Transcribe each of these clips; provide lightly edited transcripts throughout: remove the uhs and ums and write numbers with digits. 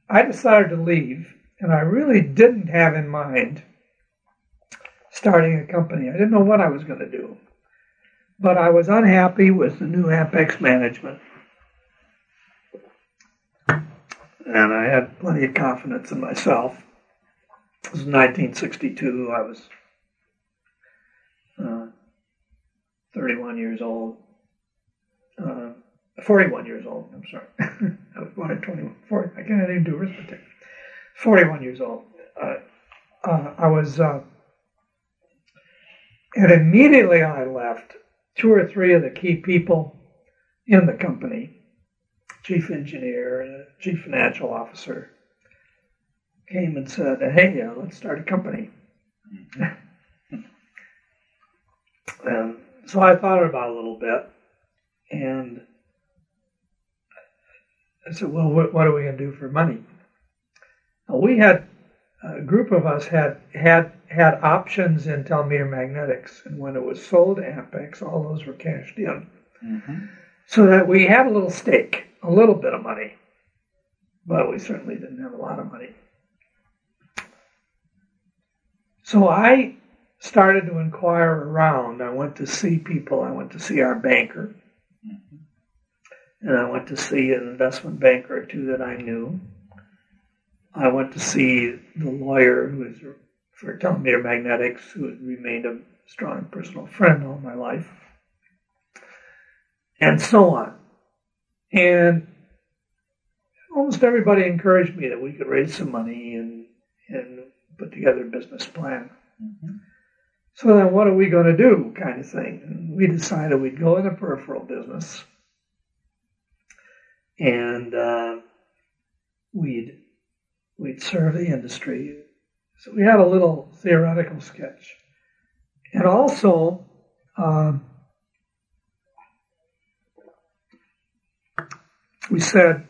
I decided to leave, and I really didn't have in mind starting a company. I didn't know what I was going to do, but I was unhappy with the new Ampex management. And I had plenty of confidence in myself. It was 1962. I was 31 years old. 41 years old, I'm sorry. I was born at 21. 40, I can't even do arithmetic. 41 years old. And immediately I left, 2 or 3 of the key people in the company, chief engineer and a chief financial officer, came and said, hey, let's start a company. And so I thought about it a little bit, and I said, well, what are we going to do for money? We had, a group of us had options in Telmere Magnetics, and when it was sold to Ampex, all those were cashed in. Mm-hmm. So that we had a little stake, a little bit of money, but we certainly didn't have a lot of money. So I started to inquire around. I went to see people. I went to see our banker. Mm-hmm. And I went to see an investment banker or 2 that I knew. I went to see the lawyer who was for Telmere Magnetics, who had remained a strong personal friend all my life, and so on. And almost everybody encouraged me that we could raise some money and put together a business plan. Mm-hmm. So then what are we going to do, kind of thing? And we decided we'd go in the peripheral business, and we'd serve the industry. So we had a little theoretical sketch. And also, we said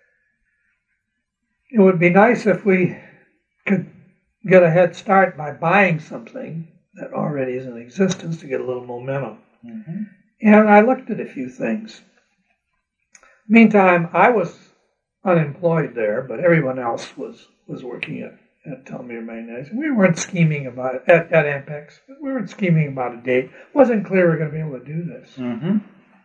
it would be nice if we could get a head start by buying something that already is in existence to get a little momentum. Mm-hmm. And I looked at a few things. Meantime, I was unemployed there, but everyone else was working at Telmere Magnetics. We weren't scheming about it, at Ampex, but we weren't scheming about a date. It wasn't clear we were going to be able to do this. Mm-hmm.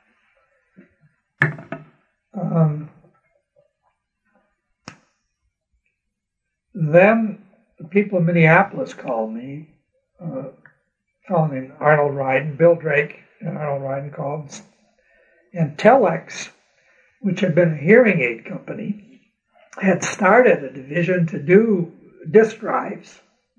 Then the people in Minneapolis called me. A fellow named Arnold Ryden, Bill Drake and Arnold Ryden called. And Telex, which had been a hearing aid company, had started a division to do disk drives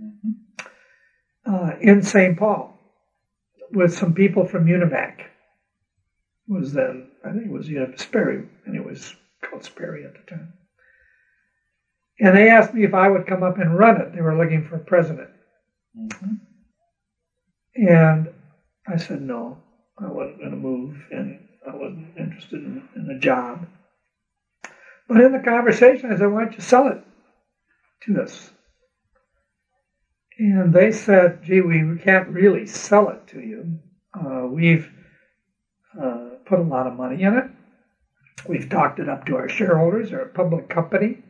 in St. Paul with some people from Univac. It was then, I think it was Sperry, and it was called Sperry at the time. And they asked me if I would come up and run it. They were looking for a president. Mm-hmm. And I said no, I wasn't going to move, and I wasn't interested in a job. But in the conversation, I said, why don't you sell it to us? And they said, gee, we can't really sell it to you. We've put a lot of money in it. We've talked it up to our shareholders. They're a public company.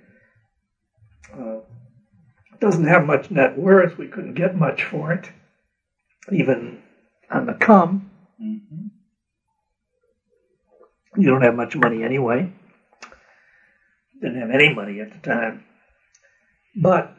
It doesn't have much net worth. We couldn't get much for it, even on the come. Mm-hmm. You don't have much money anyway. Didn't have any money at the time. But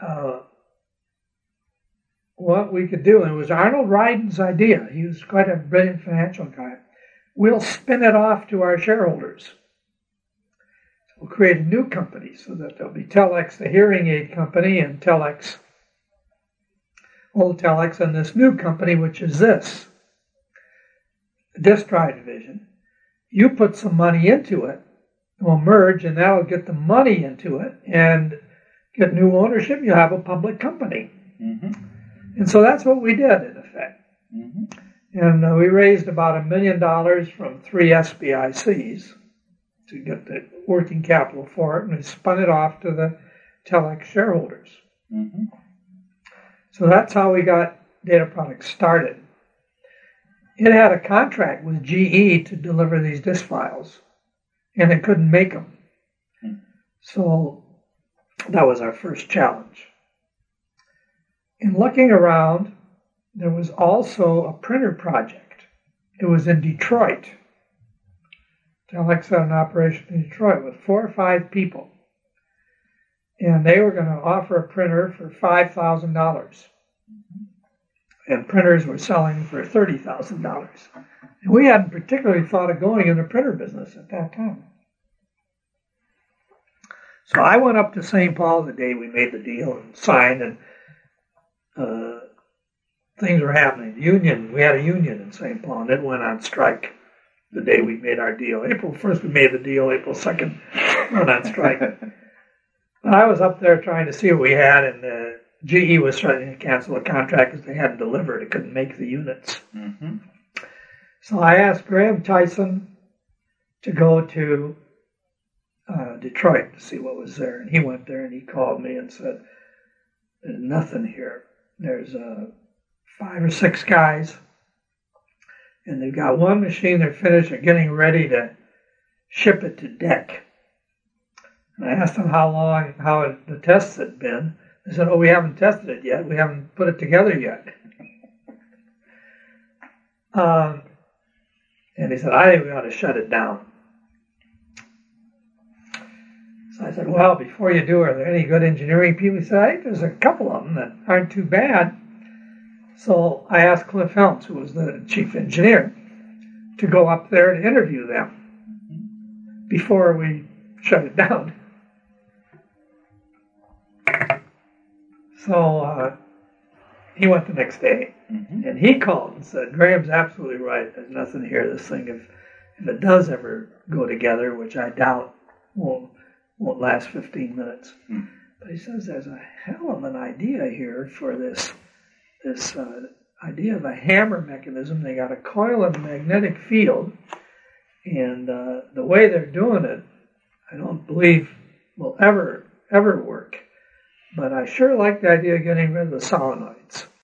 what we could do, and it was Arnold Ryden's idea. He was quite a brilliant financial guy. We'll spin it off to our shareholders. We'll create a new company so that there'll be Telex, the hearing aid company, and Telex, old Telex, and this new company, which is this, the disk drive division. You put some money into it, we'll merge, and that'll get the money into it and get new ownership. You'll have a public company. Mm-hmm. And so that's what we did, in effect. Mm-hmm. And we raised about $1 million from 3 SBICs to get the working capital for it, and we spun it off to the Telex shareholders. Mm-hmm. So that's how we got Data Products started. It had a contract with GE to deliver these disk files, and it couldn't make them. Mm-hmm. So That was our first challenge. In looking around, there was also a printer project. It was in Detroit. Telex had an operation in Detroit with 4 or 5 people. And they were going to offer a printer for $5,000. And printers were selling for $30,000. And we hadn't particularly thought of going in the printer business at that time. So I went up to St. Paul the day we made the deal and signed, and things were happening. We had a union in St. Paul, and it went on strike the day we made our deal. April 1st we made the deal, April 2nd went on strike. I was up there trying to see what we had, and GE was trying to cancel the contract because they hadn't delivered. It couldn't make the units. Mm-hmm. So I asked Graham Tyson to go to Detroit to see what was there. And he went there and he called me and said, there's nothing here. There's 5 or 6 guys, and they've got one machine they're finished. They're getting ready to ship it to DEC. And I asked them how the tests had been. They said, we haven't tested it yet. We haven't put it together yet. And he said, I think we ought to shut it down. So I said, well, before you do, are there any good engineering people? He said, I think there's a couple of them that aren't too bad. So I asked Cliff Helms, who was the chief engineer, to go up there and interview them before we shut it down. So he went the next day, and he called and said, Graham's absolutely right. There's nothing here. This thing, if it does ever go together, which I doubt won't last 15 minutes. But he says there's a hell of an idea here for this idea of a hammer mechanism. They got a coil and a magnetic field, and the way they're doing it, I don't believe will ever work. But I sure like the idea of getting rid of the solenoids.